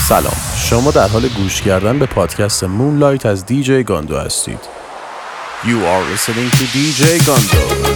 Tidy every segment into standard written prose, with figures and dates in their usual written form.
سلام، شما در حال گوش کردن به پادکست مونلایت از دیجی گاندو هستید. You are listening to DJ گاندو.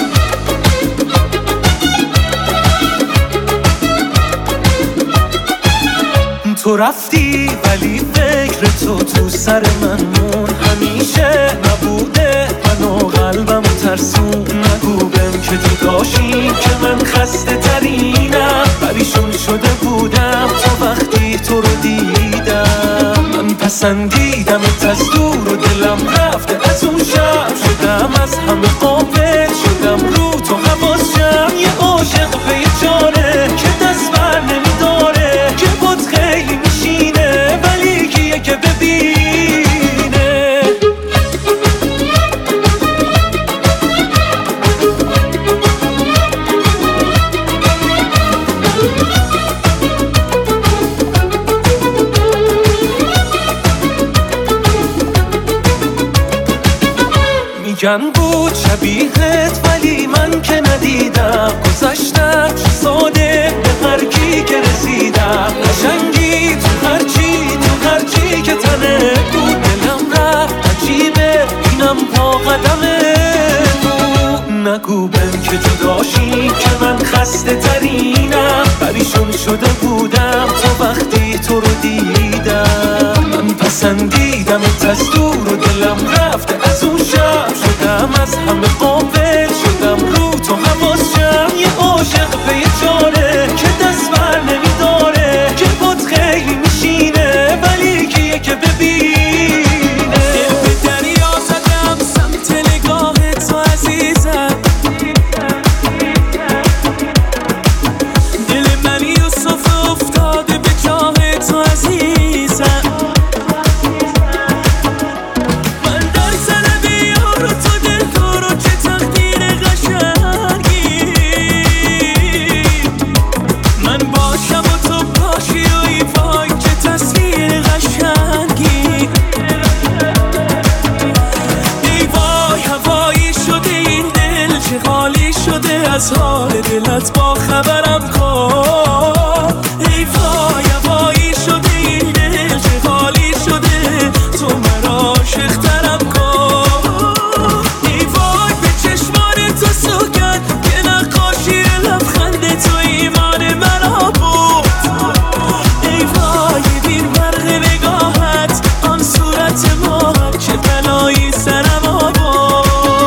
تو رفتی ولی فکر تو سر من مون، همیشه نبوده منو قلبم ترسون. نگو بهم که تو داشتی که من خسته ترینم، پریشون شده بودم تا وقتی تو رو دیدم. من پسندیدمت از دور و دلم رفته از اون شب، شدم از همه غافل، شدم رو تو حواسم. یه عاشق بیچاره که دست بر نمیداره، که بود خیلی میشینه ولی کیه که ببینه. میگن بود شبیهت ولی من که ندیدم، گذشتم چه ساده به هر کی که رسیدم. قشنگی تو هرچی که تنه بود، دلم رفت عجیبه اینم پا قدمه بود. نگو بهم که جداشی که من خسته ترینم، پریشون شده بودم تا وقتی تو رو دیدم. من پسندیدمت از دور و دلم رفته از اون شب، شدم از همه غافل، شدم رو تو حواسم. یه عاشق بیچاره که دست بر نمیداره، که بود خیلی میشینه ولی کیه که ببینه. دل به دریا زدم سمت نگاه تو عزیزم، دل من یوسف افتاده به جاه تو عزیزم. از حال دلت با خبرم کن، ای وای هوایی شده این دل چه حالی شده، تو مرا عاشق ترم کن. ای وای به چشمان تو سوگن که نقاشی لبخند تو ایمان مرا بود. ای وای بین برق نگاهت آن صورت ماهت، چه بلایی سرم آورد.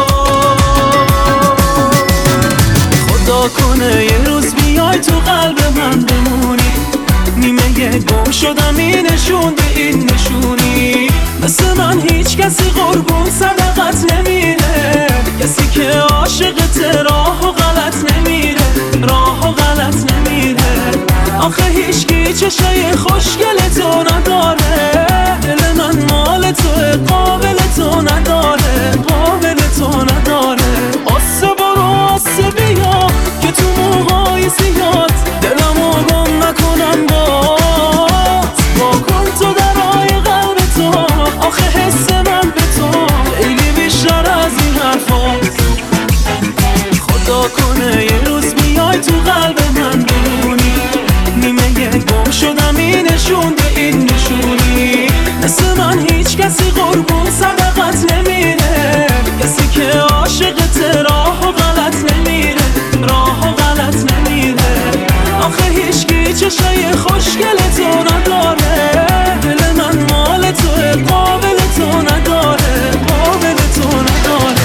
کنه یه روز بیای تو قلب من بمونی، نیمه گم شدم این نشون به این نشونی. مثل من هیچ کسی قربون صدقت نمیره، کسی که عاشقت راه و غلط نمیره، راه و غلط نمیره. آخه هیچکی چشای خوشگل تو نداره، دل من مال تو قابل تو نداره، قابل تو نداره. آسه برو آسه بیا که تو موهای زیاد دلمو گم نکنم با کن تو درای قلب تو. آخه حس من به تو خیلی بیشتر از این حرفاست. خدا کنه یه روز بیای تو قلب من بمونی، نیمه گم شدم این نشون به این نشونی. مثل من هیچ کسی قربون صدقت نمیره، کسی که عاشقت راه و غلط نمیره، راه و غلط نمیره. آخه هیچکی چشای خوشگل تو نداره، دل من مال تو قابل تو نداره، قابل تو نداره.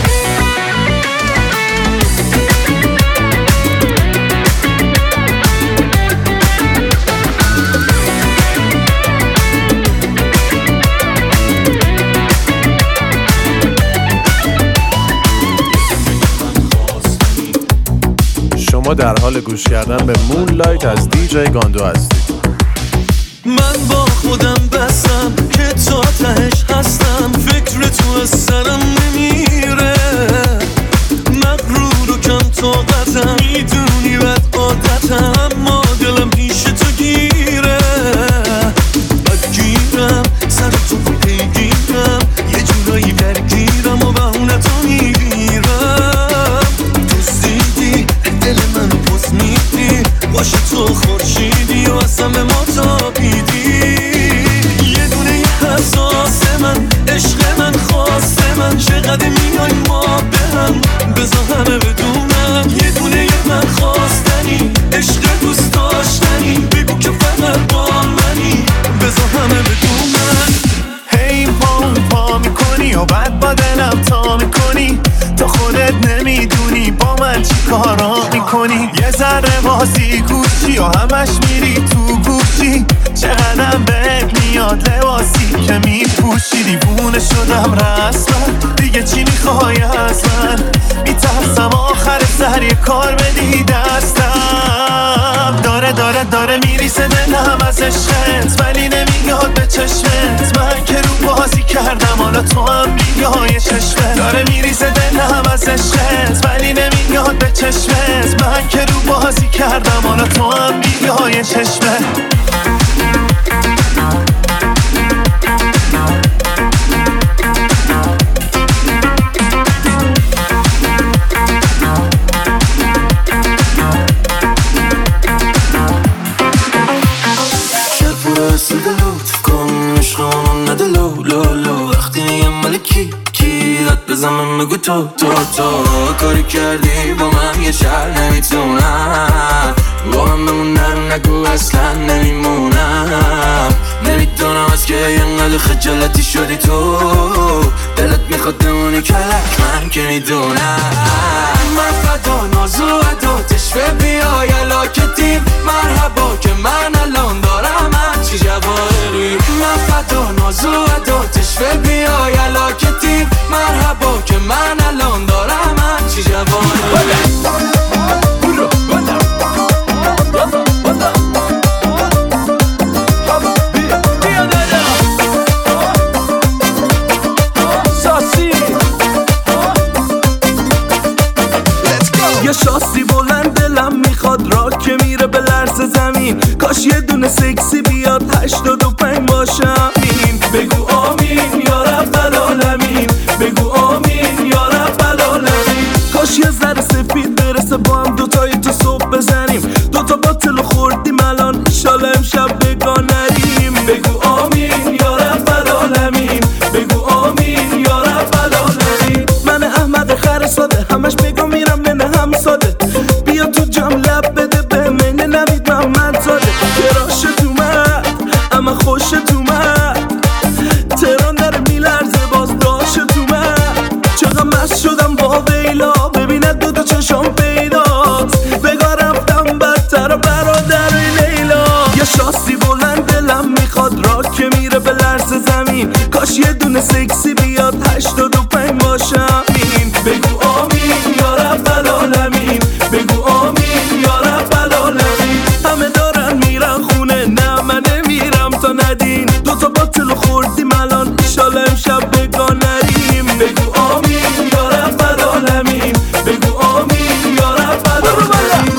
شما در حال گوش کردن به مونلایت از دیجی گاندو هستید. من با خودم بستم که تا تهش هستم، فکر تو از سرم نمیره. مغرور و کم طاقتم، میدونی بد عادتم، اما دلم پیش تو گیره. بدگیرم سر تو پیگیرم، یه جورایی درگیرم و بهونه تو میگیرم. تو زیدی دل من پس میدی، باشه تو خورشیدی و از همه ما تابیدی. یه ذره بازی گوشی و همش میری تو گوشی، چقدرم بهت میاد لباسی که میپوشی. دیوونه شدم رسما، دیگه چی میخوای از من؟ میترسم آخر سر یه کار بدی دستم. داره میریسه دلم از عشقت، ولی نمیاد به چشمت. من که رو بازی کردم حالا تو هم بیای چشمت. داره میریسه دلم از عشقت، ولی نمیاد به چشمت. من که رو بازی کردم حالا تو هم بیای چشمت. بزنم بگو تو کاری کردی با من یه شهر نمیتونم با من بمونم، نگو اصلا نمیمونم. نمیدونم از که اینقدر خجالتی شدی تو، دلت میخواد بمونی کلک من که میدونم. من فدا نازو ادا تشوه بیای علاکتیم، مرحبا که من الان دارم همچی جواهری. من فدا نازو ادا تشوه بیای علاکتیم، مرحبا که من الان دارم همچی جواهری. یه شاسی بلند دلم میخواد راه که میره به لرز زمین، کاش یه دونه سکسی بیاد 85 باشم این. بگو آمین یا رب العالمین، بگو آمین یا رب العالمین. کاش یه ذره سفید برسه با هم دوتایی تو صبح بزنیم، دوتا باطل خوردیم الان ایشالا امشب بگاه نریم. بگو آمین یا رب العالمین، بگو آمین یا رب العالمین. من احمد خر ساده همش بگم میرم نه هم ساده، بیا تو جام لب بده به من نوید محمد زاده. کراشت اومد اما خوشت اومد، تهران داره میلرزه باز داشت اومد. چقدر مست شدم با ویلا، ببیند دو چشم پیداست. بگاه رفتم بدتر برادر لیلا. یه شاسی بلند دلم میخواد راه که میره به لرز زمین، کاش یه دونه سکسی بیاد 85 باشم این. بگو آمین یا رب العالمین، بگو آمین یا رب العالمین. همه دارن میرن خونه نه من نمیرم تا ندین، دوتا باطل خوردیم الان ایشالا امشب بگاه نریم. بگو آمین یا رب العالمین، بگو آمین یا رب العالمین.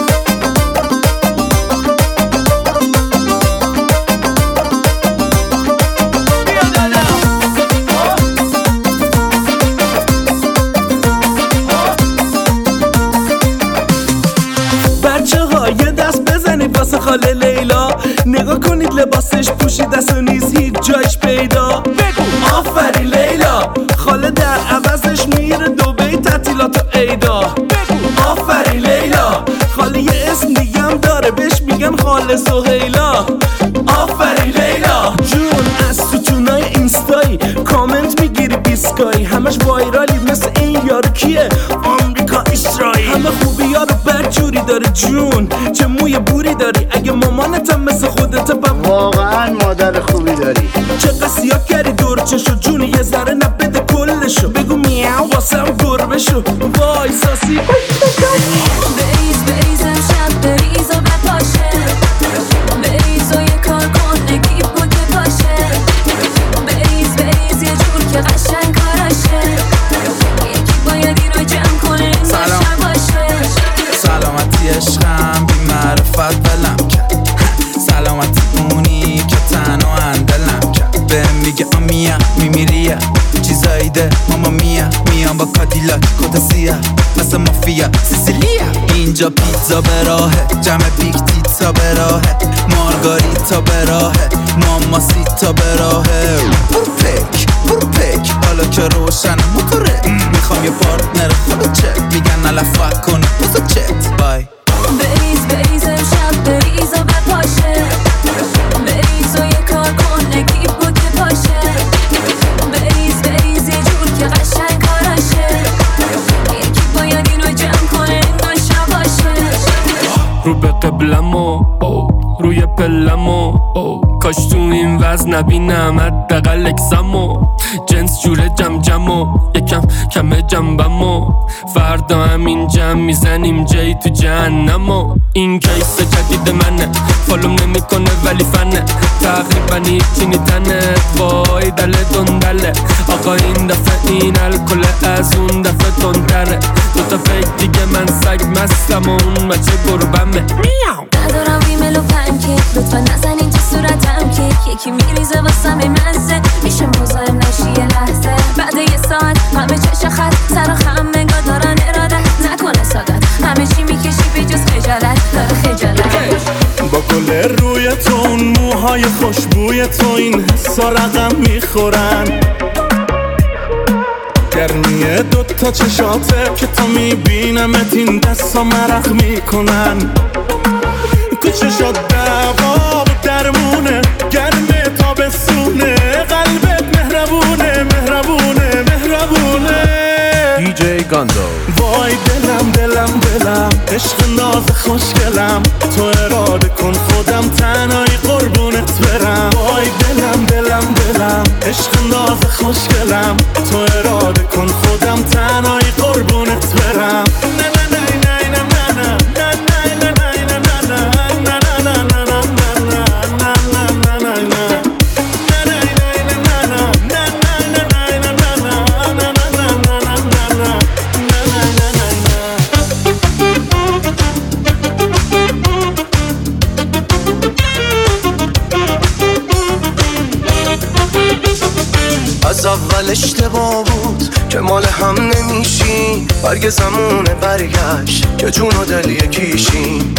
یه دست بزنید واسه خاله لیلا، نگاه کنید لباسش پوشیده است و نیست هیچ جایش پیدا. بگو آفرین لیلا، خاله در عوضش میره دبی تعطیلات و عیدا. بگو آفرین لیلا، خاله یه اسم دیگه هم داره بهش میگن خاله سهیلا. آفرین لیلا جون، از ستونای اینستایی کامنت میگیری بیسکایی، همش وایرالی مثل این یارو کیه آمریکا اسرائیل. همه خوبی ها رو برجوری داره جون، چه موی بوری داری، اگه مامانتم مثل خودت واقعا مادر خوبی داری. چه قصیا کردی دور چشو جون، یه ذره نبده کلشو. بگو میاو واسم گربه شو وای ساسی. بریز امشب بریز و بپاشه، بریز و یه کار کن نگیب کن که پاشه. بریز یه جور که قشنگ کاراشه، یکی باید اینو جمع کنه نشه باشه. سلامتی عشقم بی معرفت بلم کرد، سلامتی اونی که تنها اندلم کرد. بهم میگه آمیا میمیریه چیزایی ده ماما میا، میام با کادیلاک کت سیاه مثل مافیا سیسیلیا. اینجا پیتزا به راهه، جمع بیگ تیتا به راهه، مارگاریتا به راهه، ماماسیتا به راهه. برو پک حالا که روشن موتوره، میخوام یه پارتنر خود چه میگن علفت کن بزا چت بای. بریز امشب بریز و بپاشه، بریز و یه کار کن نگیب کن که پاشه. بریز یه جور که قشنگ کاراشه، یکی باید اینو جمع کنه نشه باشه. قبلمو روی پلمو کاش تو این وزن نبینم حداقل اکسمو جنس جوره جمجمو یکم کمه جنبمو فردا همین جمع میزنیم جایی تو جهنمو این کیس جدید منه فالوم نمیکنه ولی فنه تقریبا هیچی نیتنه وای دل دندله آقا این دفعه این الکل از اون دفعه تندره دوتا فکر دیگه من سگ مستم و اون بچه گربمه ندارم ریمل و پنکیک لطفا نزنین تو صورتم کیک یکی میریزه واسم مزه میشه مزاحم نشی یه لحظه بعد یه ساعت همه چش خط سر خم انگار دارن اراده نکنه سادت همه چی میکشی به جز خجالت داره خجالت با گل روی تو اون موهای خوشبوی تو این حسا رقم میخورن گرمیه دوتا چشاته که تا میبینمت این دستا مرخ میکنن کوچشات دوا و درمونه گرمه تا بسونه قلبت مهربونه مهربونه مهربونه DJ Gondo. وای دلم عشق ناز خوشگلم تو اراده کن خودم تنهایی قربونت برم وای دلم عشق ناز خوشگلم تو اراده کن خودم تنهایی قربونت برم نه نه نه نه نه نه نه نه از اول اشتباه بود که مال هم نمیشیم برگ زمونه برگشت که جون و دل یکیشیم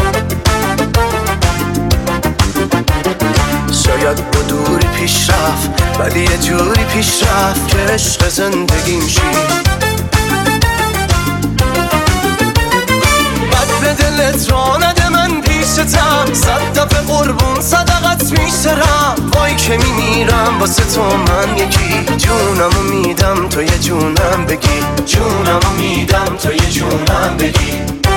شاید با دوری پیش رفت ولی یه جوری پیش رفت که عشق زندگیم شی بد به دلت را نده من پیشتم صد دفعه قربون صدقت میشترم وای که میمیرم واسه تو من یکی جونمو میدم تو یه جونم بگی جونمو میدم تو یه جونم بگی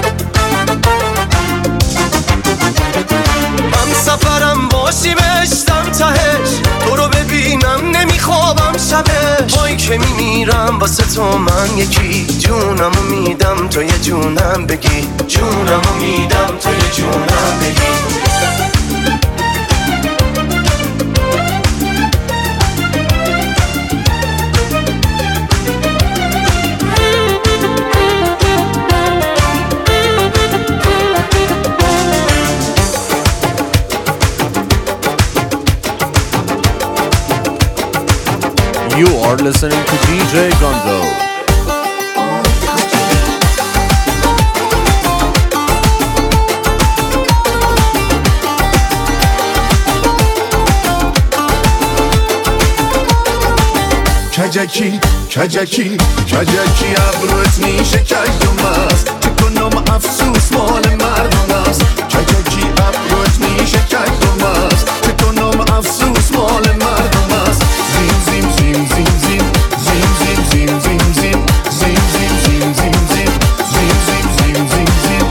من سفرم باشی بهشتم تهش تو رو ببینم نمیخوابم شبش وای که میمیرم واسه تو من یکی جونمو میدم تو یه جونم بگی جونمو میدم تو یه جونم بگی You are listening to DJ Gondo. کجکی کجکی کجکی ابروت میشه کجم است چه کنم افسوس مال مردم است کجکی ابروت میشه کجم است چه کنم افسوس مال مردم است زیم زیم زیم زیم زیم زیم زیم زیم زیم زیم زیم زیم زیم زیم زیم زیم زیم زیم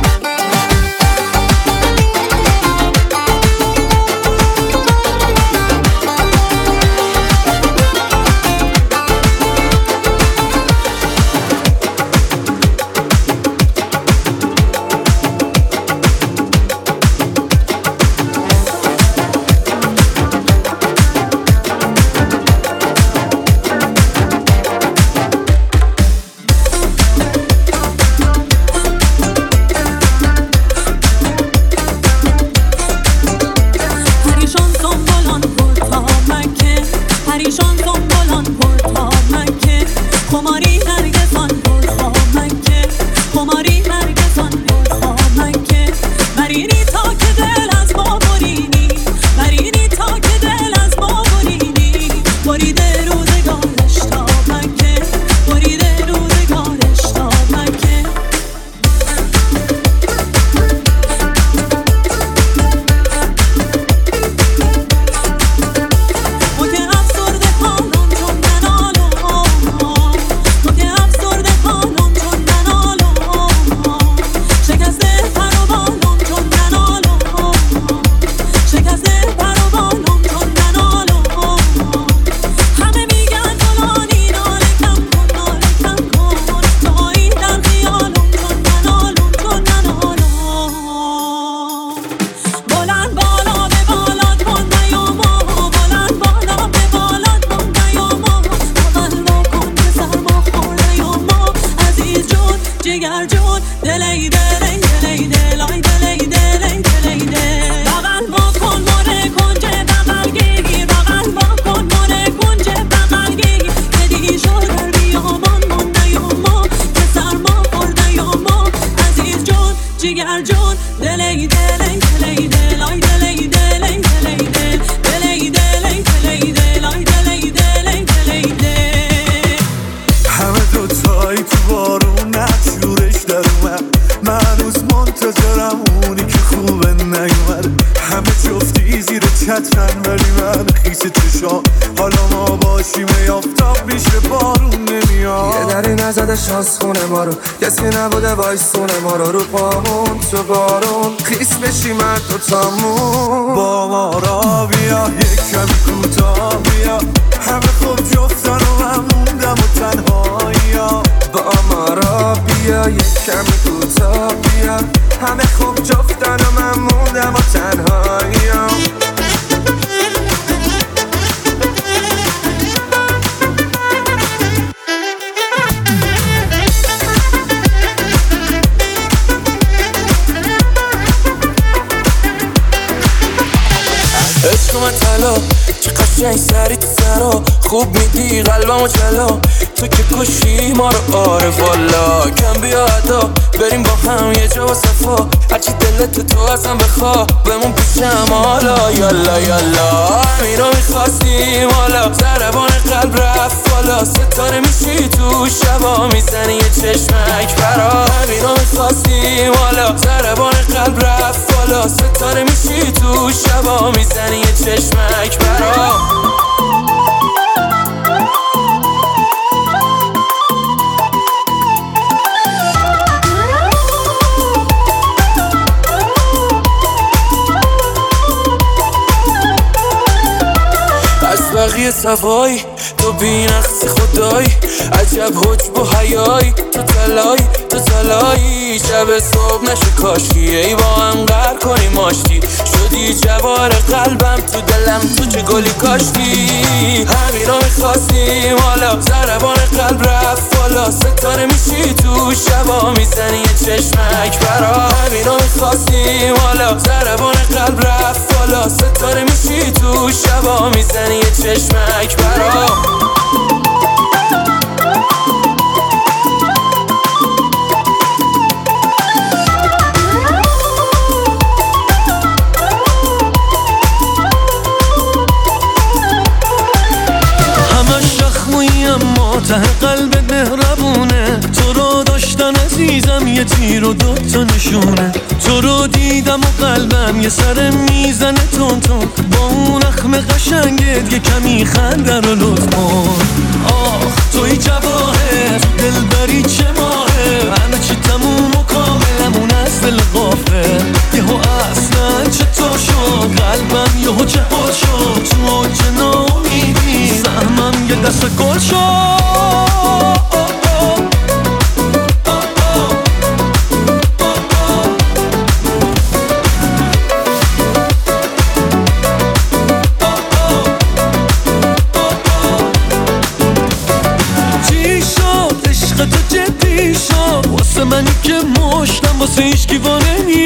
تن ولی من خیس چشام حالا ما باشیم یافتاب میشه بارون نمیاد. یه دری نزده شانس خونه ما رو، کسی نبوده وایسونه ما رو پامون تو بارون خیس بشیم من دوتامون. با ما را بیا یک کمی کوتاه بیا، همه خوب جفتن و من موندم و تنهایی. با ما را بیا یک کمی کوتاه بیا، همه خوب جفتن و من موندم و تنهایی. عشق من طلا چه قشنگ سری تو سرا، خوب میدی قلبمو جلا، تو که کشی ما رو آره والا. کم بیا ادا بریم با هم یه جا و صفا، هرچی دلت تو ازم بخوا بمون پیشم حالا. یالا یالا همین رو میخواستیم حالا، ضربان قلب رفت بالا، ستاره میشی تو شبا میزنی یه چشمک برا. همین رو میخواستیم حالا، ضربان قلب رفت بالا، ستاره میشی تو شبا میزنی یه چشمک برا. از بقیه صفایی تو بی نقص خدایی، عجب حجب و حیایی، تو تلایی شب صبح نشه کاشکی، ای با هم قهر کنیم آشتی، شدی جوار قلبم تو دلم تو چه گلی کاشتی. همین رو میخواستیم حالا، ضربان قلب رفت بالا، ستاره میشی تو شبا میزنی یه چشمک برا. همین رو میخواستیم حالا، ضربان قلب رفت بالا، ستاره میشی تو شبا میزنی یه چشمک برا. ته قلب مهربونه، تو رو داشتن عزیزم یه تیر و دوتا نشونه، تو رو دیدم و قلبم یه سر میزنه تون تون، با اون اخم قشنگت یه کمی خنده رو لطف کن. آخ توی جواهر دلبری چه ماهه، همه چی تموم و کاملمون از دل غافل، یهو اصلا چطور شد قلبم یهو چهار شد، تو چه ناامیدی سهمم یه دست گل شد. چی شد عشق تو جدی شد، واسه منی که مشتم واسه هیچکی وا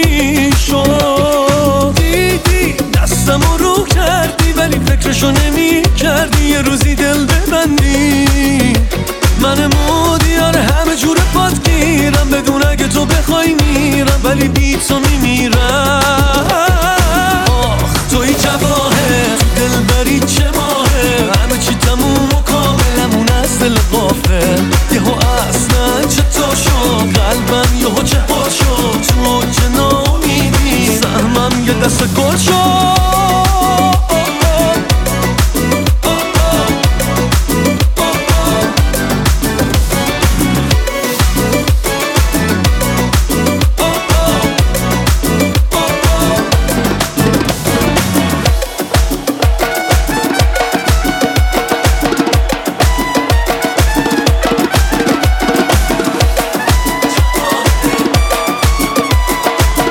نمیشد. دیدی دستمو رو کردی ولی فکرشو نمی کردی، یه روزی دل ببندی من مودیار همه جور پات گیرم، بدون اگه تو بخوای میرم ولی بی تو میمیرم. آخ توی جواهر دلبری چه ماهه، همه چی تموم و کاملمون از دل غافل، یهو اصلا چطور شد قلبم یهو چهار شد، تو چه ناامیدی سهمم یه دست گل شد.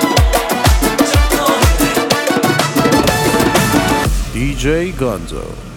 DJ Gonzo.